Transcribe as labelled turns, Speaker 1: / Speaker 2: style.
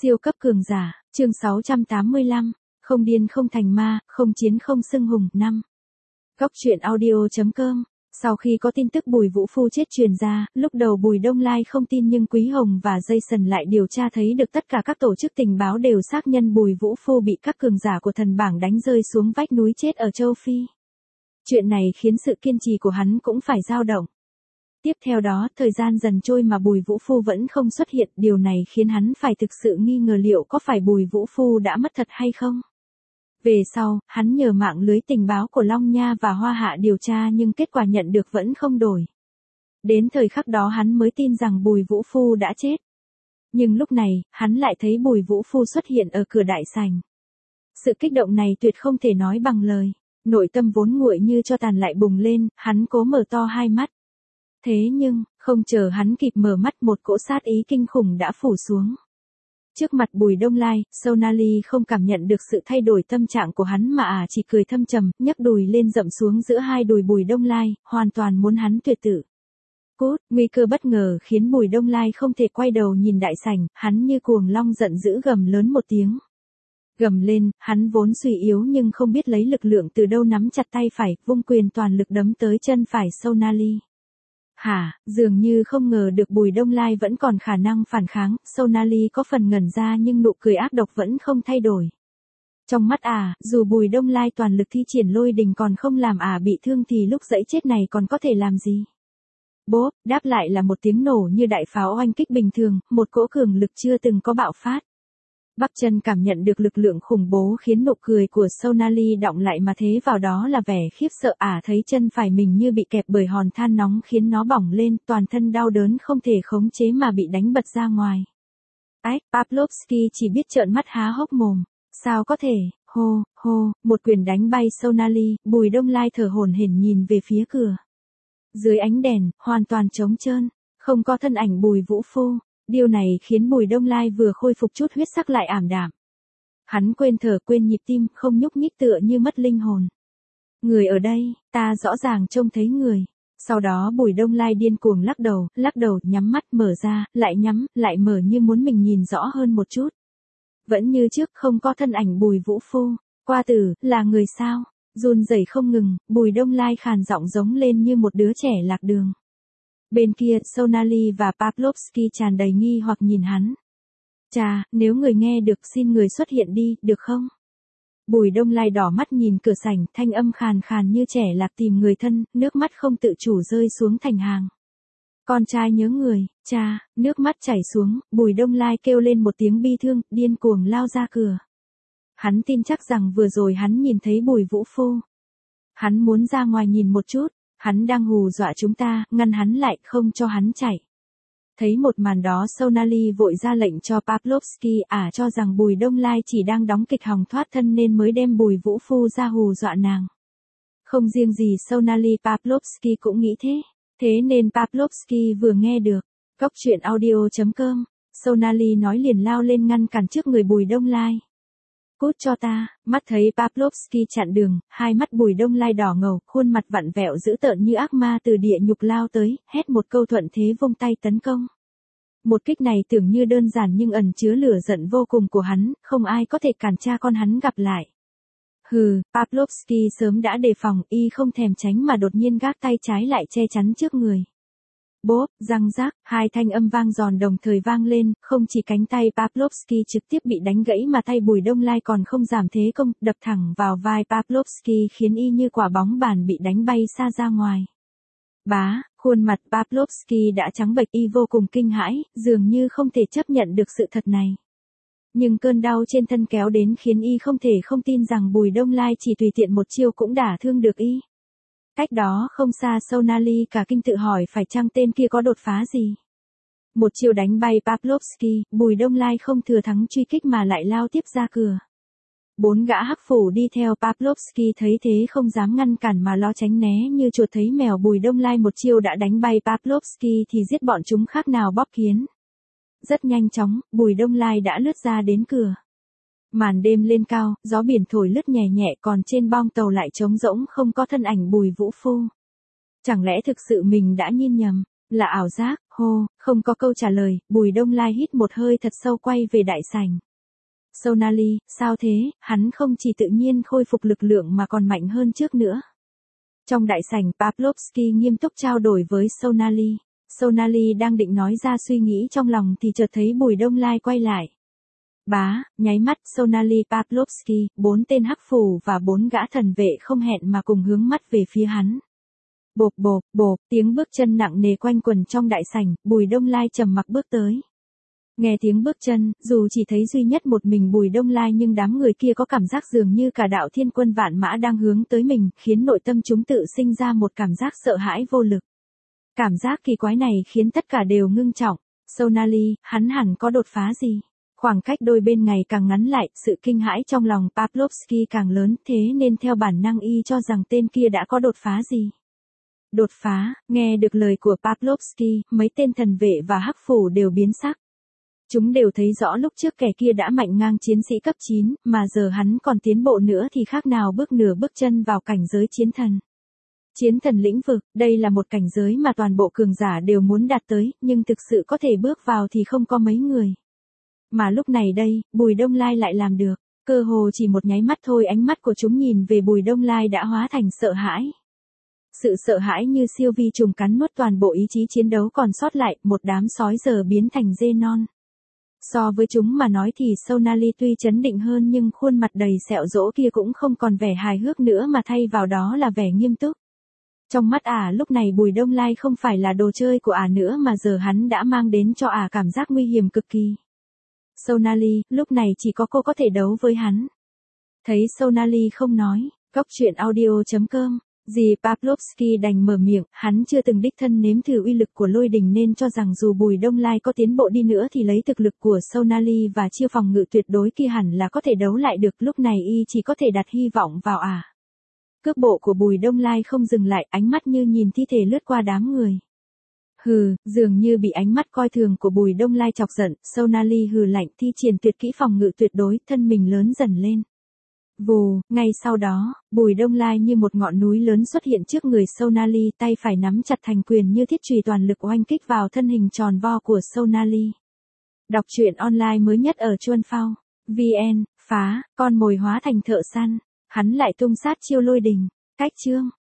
Speaker 1: Siêu cấp cường giả, chương 685, không điên không thành ma, không chiến không xưng hùng, 5. Góc truyện audio.com. Sau khi có tin tức Bùi Vũ Phu chết truyền ra, lúc đầu Bùi Đông Lai không tin nhưng Quý Hồng và Jason lại điều tra thấy được tất cả các tổ chức tình báo đều xác nhận Bùi Vũ Phu bị các cường giả của thần bảng đánh rơi xuống vách núi chết ở châu Phi. Chuyện này khiến sự kiên trì của hắn cũng phải dao động. Tiếp theo đó, thời gian dần trôi mà Bùi Vũ Phu vẫn không xuất hiện, điều này khiến hắn phải thực sự nghi ngờ liệu có phải Bùi Vũ Phu đã mất thật hay không. Về sau, hắn nhờ mạng lưới tình báo của Long Nha và Hoa Hạ điều tra nhưng kết quả nhận được vẫn không đổi. Đến thời khắc đó hắn mới tin rằng Bùi Vũ Phu đã chết. Nhưng lúc này, hắn lại thấy Bùi Vũ Phu xuất hiện ở cửa đại sảnh. Sự kích động này tuyệt không thể nói bằng lời. Nội tâm vốn nguội như cho tàn lại bùng lên, hắn cố mở to hai mắt. Thế nhưng, không chờ hắn kịp mở mắt một cỗ sát ý kinh khủng đã phủ xuống. Trước mặt Bùi Đông Lai, Sonali không cảm nhận được sự thay đổi tâm trạng của hắn mà chỉ cười thâm trầm, nhấc đùi lên dậm xuống giữa hai đùi Bùi Đông Lai, hoàn toàn muốn hắn tuyệt tử. Cút, nguy cơ bất ngờ khiến Bùi Đông Lai không thể quay đầu nhìn đại sảnh, hắn như cuồng long giận dữ gầm lớn một tiếng. Gầm lên, hắn vốn suy yếu nhưng không biết lấy lực lượng từ đâu nắm chặt tay phải, vung quyền toàn lực đấm tới chân phải Sonali. Dường như không ngờ được Bùi Đông Lai vẫn còn khả năng phản kháng, Sonali có phần ngẩn ra nhưng nụ cười ác độc vẫn không thay đổi. Trong mắt dù Bùi Đông Lai toàn lực thi triển lôi đình còn không làm bị thương thì lúc dẫy chết này còn có thể làm gì? Bốp, đáp lại là một tiếng nổ như đại pháo oanh kích bình thường, một cỗ cường lực chưa từng có bạo phát. Bắc Chân cảm nhận được lực lượng khủng bố khiến nụ cười của Sonali đọng lại mà thế vào đó là vẻ khiếp sợ thấy chân phải mình như bị kẹp bởi hòn than nóng khiến nó bỏng lên, toàn thân đau đớn không thể khống chế mà bị đánh bật ra ngoài. Pavlovsky chỉ biết trợn mắt há hốc mồm. Sao có thể, hô, một quyền đánh bay Sonali, Bùi Đông Lai thở hổn hển nhìn về phía cửa. Dưới ánh đèn, hoàn toàn trống trơn, không có thân ảnh Bùi Vũ Phu. Điều này khiến Bùi Đông Lai vừa khôi phục chút huyết sắc lại ảm đạm. Hắn quên thở quên nhịp tim, không nhúc nhích tựa như mất linh hồn. Người ở đây, ta rõ ràng trông thấy người. Sau đó Bùi Đông Lai điên cuồng lắc đầu, nhắm mắt mở ra, lại nhắm, lại mở như muốn mình nhìn rõ hơn một chút. Vẫn như trước không có thân ảnh Bùi Vũ Phu. Qua tử, là người sao? Run rẩy không ngừng, Bùi Đông Lai khàn giọng giống lên như một đứa trẻ lạc đường. Bên kia, Sonali và Pavlovsky tràn đầy nghi hoặc nhìn hắn. Chà, nếu người nghe được xin người xuất hiện đi, được không? Bùi Đông Lai đỏ mắt nhìn cửa sảnh, thanh âm khàn khàn như trẻ lạc tìm người thân, nước mắt không tự chủ rơi xuống thành hàng. Con trai nhớ người, nước mắt chảy xuống, Bùi Đông Lai kêu lên một tiếng bi thương, điên cuồng lao ra cửa. Hắn tin chắc rằng vừa rồi hắn nhìn thấy Bùi Vũ Phu. Hắn muốn ra ngoài nhìn một chút. Hắn đang hù dọa chúng ta, ngăn hắn lại, không cho hắn chạy. Thấy một màn đó Sonali vội ra lệnh cho Pavlovsky cho rằng Bùi Đông Lai chỉ đang đóng kịch hòng thoát thân nên mới đem Bùi Vũ Phu ra hù dọa nàng. Không riêng gì Sonali, Pavlovsky cũng nghĩ thế. Thế nên Pavlovsky vừa nghe được. Góc truyện audio.com. Sonali nói liền lao lên ngăn cản trước người Bùi Đông Lai. Cút cho ta, mắt thấy Pavlovsky chặn đường, hai mắt Bùi Đông Lai đỏ ngầu, khuôn mặt vặn vẹo dữ tợn như ác ma từ địa nhục lao tới, hét một câu thuận thế vung tay tấn công. Một kích này tưởng như đơn giản nhưng ẩn chứa lửa giận vô cùng của hắn, không ai có thể cản cha con hắn gặp lại. Pavlovsky sớm đã đề phòng, y không thèm tránh mà đột nhiên gác tay trái lại che chắn trước người. Bốp, răng rác, hai thanh âm vang giòn đồng thời vang lên, không chỉ cánh tay Pavlovsky trực tiếp bị đánh gãy mà tay Bùi Đông Lai còn không giảm thế công, đập thẳng vào vai Pavlovsky khiến y như quả bóng bàn bị đánh bay xa ra ngoài. Khuôn mặt Pavlovsky đã trắng bệch, y vô cùng kinh hãi, dường như không thể chấp nhận được sự thật này. Nhưng cơn đau trên thân kéo đến khiến y không thể không tin rằng Bùi Đông Lai chỉ tùy tiện một chiêu cũng đả thương được y. Cách đó không xa Sonali cả kinh tự hỏi phải chăng tên kia có đột phá gì. Một chiêu đánh bay Pavlovsky, Bùi Đông Lai không thừa thắng truy kích mà lại lao tiếp ra cửa. 4 gã hắc phủ đi theo Pavlovsky thấy thế không dám ngăn cản mà lo tránh né như chuột thấy mèo. Bùi Đông Lai một chiêu đã đánh bay Pavlovsky thì giết bọn chúng khác nào bóp kiến. Rất nhanh chóng, Bùi Đông Lai đã lướt ra đến cửa. Màn đêm lên cao, gió biển thổi lướt nhẹ nhẹ còn trên bong tàu lại trống rỗng không có thân ảnh Bùi Vũ Phu. Chẳng lẽ thực sự mình đã nhìn nhầm, là ảo giác, Hô, không có câu trả lời, Bùi Đông Lai hít một hơi thật sâu quay về đại sảnh. Sonali, sao thế, hắn không chỉ tự nhiên khôi phục lực lượng mà còn mạnh hơn trước nữa. Trong đại sảnh, Pavlovsky nghiêm túc trao đổi với Sonali. Sonali đang định nói ra suy nghĩ trong lòng thì chợt thấy Bùi Đông Lai quay lại. Bá, nháy mắt Sonali Pavlovsky, 4 tên hắc phủ và 4 gã thần vệ không hẹn mà cùng hướng mắt về phía hắn. Bộp bộp bộp, tiếng bước chân nặng nề quanh quần trong đại sảnh, Bùi Đông Lai trầm mặc bước tới. Nghe tiếng bước chân, dù chỉ thấy duy nhất một mình Bùi Đông Lai nhưng đám người kia có cảm giác dường như cả đạo thiên quân vạn mã đang hướng tới mình, khiến nội tâm chúng tự sinh ra một cảm giác sợ hãi vô lực. Cảm giác kỳ quái này khiến tất cả đều ngưng trọng. Sonali, hắn hẳn có đột phá gì? Khoảng cách đôi bên ngày càng ngắn lại, sự kinh hãi trong lòng Pavlovsky càng lớn, thế nên theo bản năng y cho rằng tên kia đã có đột phá gì. Đột phá, nghe được lời của Pavlovsky, mấy tên thần vệ và hắc phủ đều biến sắc. Chúng đều thấy rõ lúc trước kẻ kia đã mạnh ngang chiến sĩ cấp 9, mà giờ hắn còn tiến bộ nữa thì khác nào bước nửa bước chân vào cảnh giới chiến thần. Chiến thần lĩnh vực, đây là một cảnh giới mà toàn bộ cường giả đều muốn đạt tới, nhưng thực sự có thể bước vào thì không có mấy người. Mà lúc này đây, Bùi Đông Lai lại làm được, cơ hồ chỉ một nháy mắt thôi ánh mắt của chúng nhìn về Bùi Đông Lai đã hóa thành sợ hãi. Sự sợ hãi như siêu vi trùng cắn nuốt toàn bộ ý chí chiến đấu còn sót lại, một đám sói giờ biến thành dê non. So với chúng mà nói thì Sonali tuy chấn định hơn nhưng khuôn mặt đầy sẹo rỗ kia cũng không còn vẻ hài hước nữa mà thay vào đó là vẻ nghiêm túc. Trong mắt lúc này Bùi Đông Lai không phải là đồ chơi của nữa mà giờ hắn đã mang đến cho cảm giác nguy hiểm cực kỳ. Sonali, lúc này chỉ có cô có thể đấu với hắn. Thấy Sonali không nói, Góc Truyện Audio.com, dì Pavlovsky đành mở miệng, hắn chưa từng đích thân nếm thử uy lực của lôi đình nên cho rằng dù Bùi Đông Lai có tiến bộ đi nữa thì lấy thực lực của Sonali và chiêu phòng ngự tuyệt đối kia hẳn là có thể đấu lại được, lúc này y chỉ có thể đặt hy vọng vào Cước bộ của Bùi Đông Lai không dừng lại, ánh mắt như nhìn thi thể lướt qua đám người. Hừ, dường như bị ánh mắt coi thường của Bùi Đông Lai chọc giận, Sonali hừ lạnh thi triển tuyệt kỹ phòng ngự tuyệt đối, thân mình lớn dần lên. Vù, ngay sau đó, Bùi Đông Lai như một ngọn núi lớn xuất hiện trước người Sonali, tay phải nắm chặt thành quyền như thiết chùy toàn lực oanh kích vào thân hình tròn vo của Sonali. Đọc truyện online mới nhất ở Chuan Phao, VN, phá, con mồi hóa thành thợ săn, hắn lại tung sát chiêu lôi đình, cách chương.